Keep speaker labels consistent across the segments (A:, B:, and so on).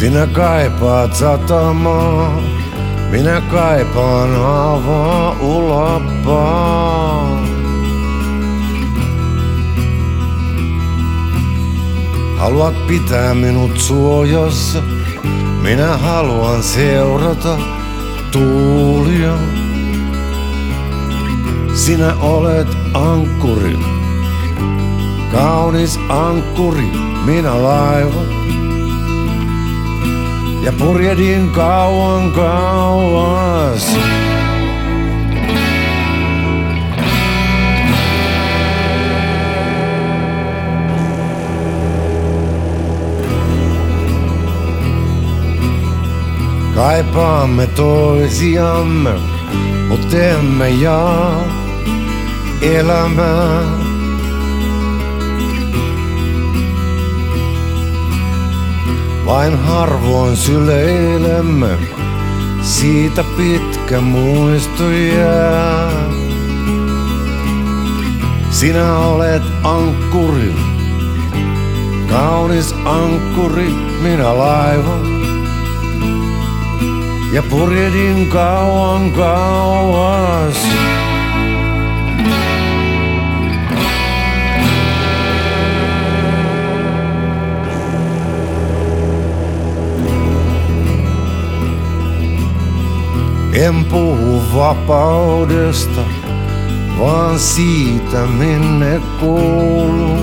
A: Sinä kaipaat satamaa, minä kaipaan avaa ulappaa. Haluat pitää minut suojassa, minä haluan seurata tuulia. Sinä olet ankkuri, kaunis ankkuri, minä laiva. Ja purjehdin kauan kauas. Kaipaamme toisiamme, mut emme jaa elämää. Vain harvoin syleilemme, siitä pitkä muisto jää. Sinä olet ankkuri, kaunis ankkuri, minä laiva. Ja purjehdin kauan kauas. En puhu vapaudesta, vaan siitä minne kuuluu.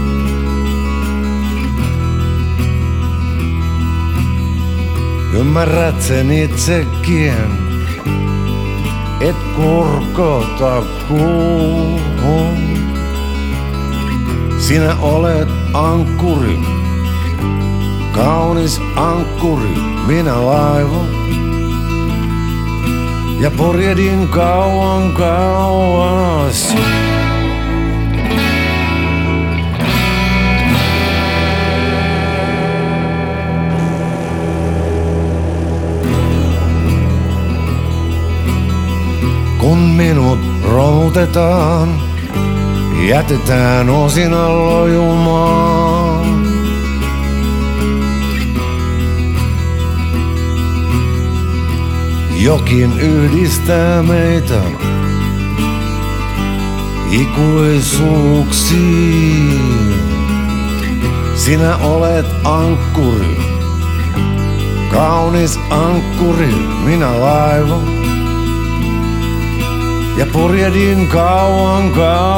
A: Ymmärrät sen itsekin, et kurkota kuuhun. Sinä olet ankkuri, kaunis ankkuri, minä laiva. Ja purjehdin kauan kauas. Kun minut romutetaan, jätetään osina lojumaan. Jokin yhdistää meitä ikuisuuksiin. Sinä olet ankkuri, kaunis ankkuri, minä laiva. Ja purjehdin kauan kauan.